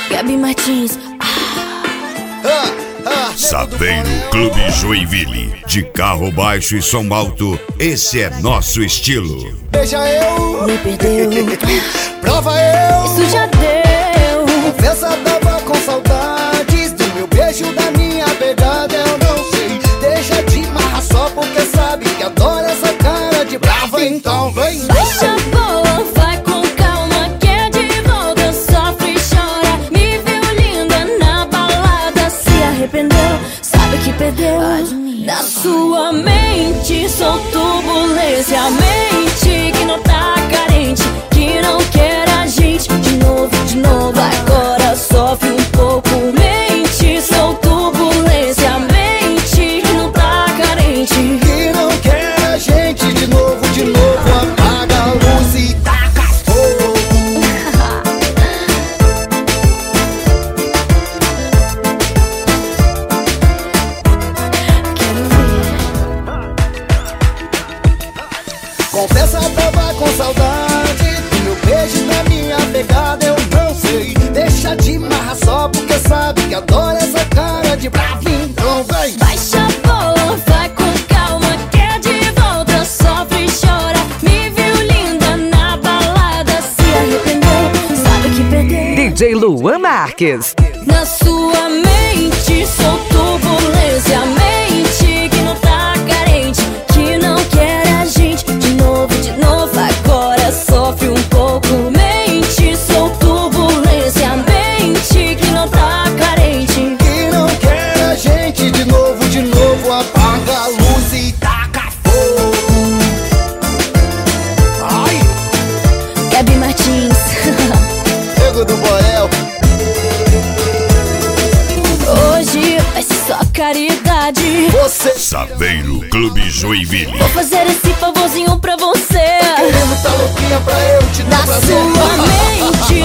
Gabi Martins. Saveiro Clube Joinville. De carro baixo e som alto, esse é nosso estilo. Beija eu, Me perdeu, prova eu. isso já deu. Confessa, tava com saudades do meu beijo, da minha pegada. Eu não sei, deixa de marra só porque sabe que adora essa cara de brava. Então vem. Baixa a bola, vai com calma, que é de volta, sofre e chora. Me viu linda na balada, se arrependeu, sabe que perdeu. Na sua mente, sou turbulência. Mente que não tá carente, que não quer a gente. De novo, agora sofre um pouco. Mente, sou turbulência. Mente que não tá carente, Que não quer a gente de novo. Apaga a luz e taca fogo. Confessa, tava com saudade do meu beijo, da minha pegada. Eu não sei, deixa de marra só porque sabe que adora essa cara de brava. Então vem. Baixa a bola, vai com calma, que é de volta, sofre e chora. Me viu linda na balada, se arrependeu, sabe que perdeu. DJ Luan Marques. Na sua mente, sou turbulência. Mente que não tá carente, que não quer a gente. De novo, agora sofre um pouco. Mente, sou turbulência. Mente que não tá carente, Que não quer a gente de novo. Apaga a luz e taca fogo. Ai, Gabi Martins. Nego do Borel. Hoje vai ser só caridade. Você Saveiro Clube Joinville. Vou fazer esse favorzinho pra você. querendo tá louquinha pra eu te Na dar prazer. sua mente,